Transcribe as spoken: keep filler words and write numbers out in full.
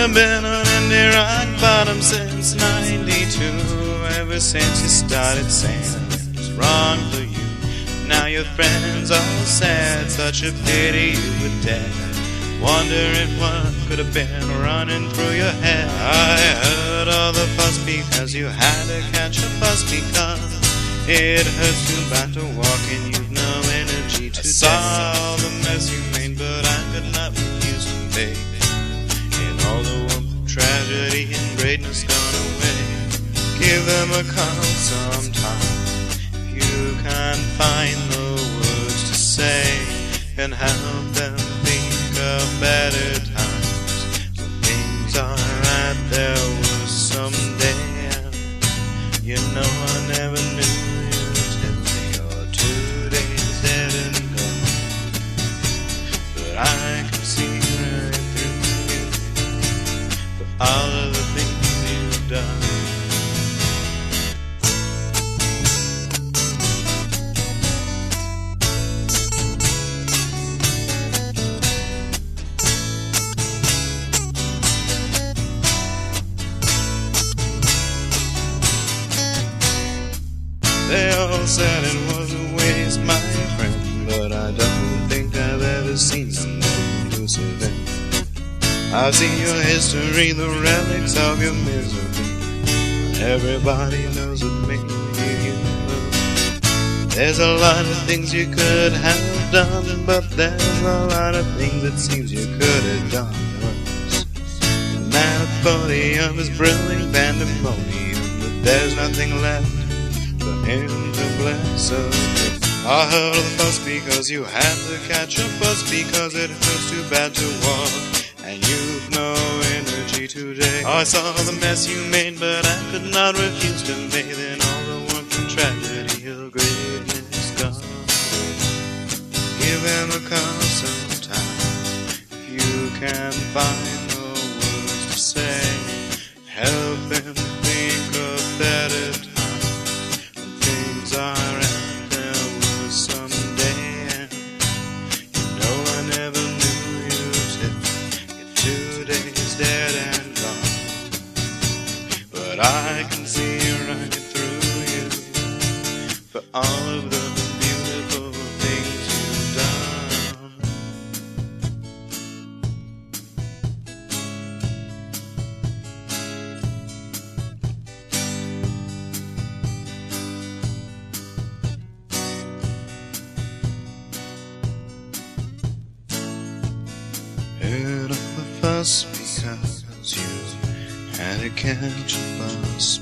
you've been on indie rock bottom since ninety-two. Ever since you started saying it was wrong for you. Now your friends all said, such a pity you were dead. Wondering what could have been running through your head. I heard all the fuss because you had to catch a bus, because it hurts too bad to walk and you've no energy to I saw all the mess you made, but I could not refuse to make. In all the warmth, tragedy and greatness gone away. Give them a call sometime if you can't find the words to say, and help them think of better times when things are right. There was someday, and you know I never knew you till you're two days dead and gone. But I can see right through you for all of the things you've done. They all said it was a waste, my friend, but I don't think I've ever seen someone conclusive end. I've seen your history, the relics of your misery. Everybody knows what made you human. There's a lot of things you could have done, but there's a lot of things it seems you could have done worse. A man of forty of his brilliant pandemonium, but there's nothing left for him to bless us. I heard the fuss because you had to catch a bus, because it hurts too bad to walk and you've no energy today. I saw the mess you made, but I could not refuse to bathe in all the warmth and tragedy your greatness gone. Give them a call sometime if you can find the words to say. Help them think of better times. Alright, there was someday, and you know I never knew you till you're two days dead and gone. But I can see right through you for all of the beautiful things you've done. Heard all the fuss because you had to catch a bus,